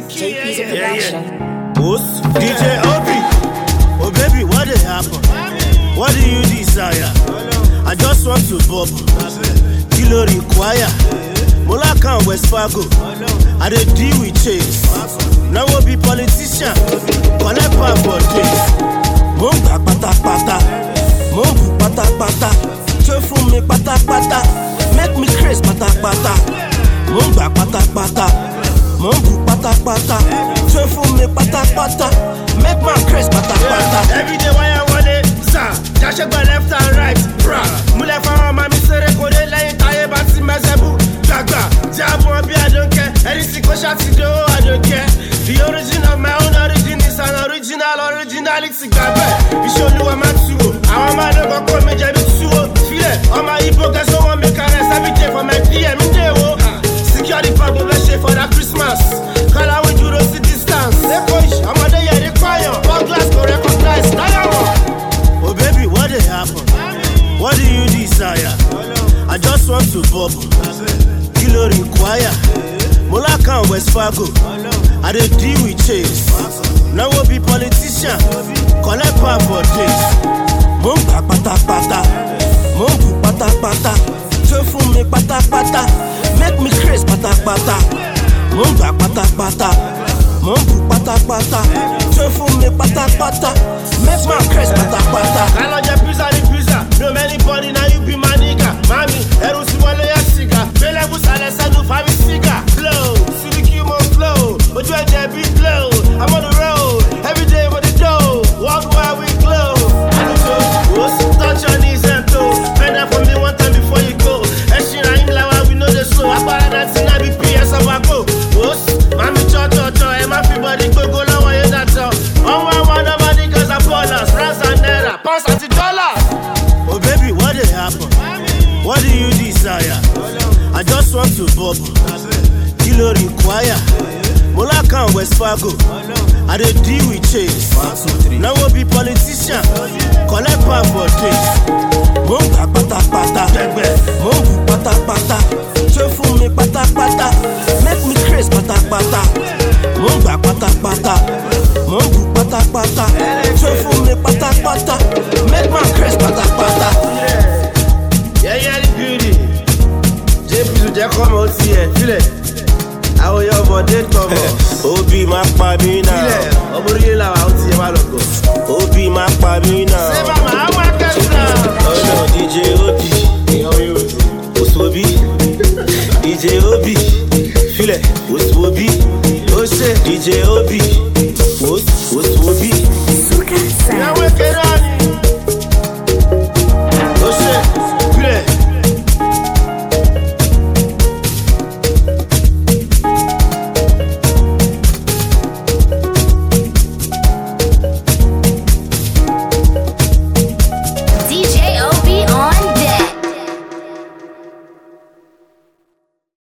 JP's production. Boss, DJ Obi. Oh baby, what did happen? What do you desire? I just want to bubble. Kilo require. Molaka and West Fargo. I dey deal with chase. Now we'll be politician. Collect power for days. Monga pata pata. Mongu pata pata. Show from me pata pata. Make me crazy pata pata. Monga pata pata. Mongu pata pata. Show from me pata pata. Make my crazy pata pata. Every day why I want it, sir. Dash by left and right, bruh. Mule for my misere kode lay taye bati mezebu. Gaga, jabo abi I don't care. Anything go shot to do I don't care. The origin of my own origin is an originality. Gabe, you show you a man to. I want my dog call me Jabi Suo. Feel it, all my hippo guys don't want me caress every day for my PM. Secure the pub for that Christmas. Call out with you see distance. They push, I'm a day they require. One glass go recognize. Oh baby, what did happen? What do you desire? I just want to bubble. Kilo require. Molaka and West Fargo. I dey deal with chase. Now we'll be politician. Collect power for days. Monga pata pata. Mongu pata pata. Show from me pata pata. Make me crazy pata pata. Monga pata pata. Mongu pata pata. Show from me pata pata. Make my crazy pata pata. I love your pizza. No many body now you be my nigga. Mami, eru si wale ya siga. Bele busale sanu fami siga. Flow, CBQ mo flow. Oju eje be glow. I'm on the road, every day with the dough. Walk while we glow. I don't know, touch your knees and toes. Bend that for me one time before you go. Eshin na him lawa we know the slow. Apara that thing I be PS of a go. Mami cho, and my body go lawa ye that talk. On one nobody cause I ballers. Rats and naira, pounds and dollars. Oh baby, what did happen? What do you desire? I just want to bubble. Kilo require. Molaka and West Fargo. I dey deal with chase. Now we'll be politician. Collect power for days. Monga pata pata. Mongu pata pata. Show from me pata pata. Make me crazy pata pata. Monga pata pata. Mongu pata pata. Show from me pata pata. Make my crazy pata pata. Yeah, the beauty. JP to come out here. Feel it. How your body come up? Obi ma pa mi na. Obori la wa oti ma logo. Obi ma pa mi na. Say mama, I want kestra. Oh no, DJ Obi. Osobi. DJ Obi. Feel it. Osobi. Ose. DJ Obi. Os.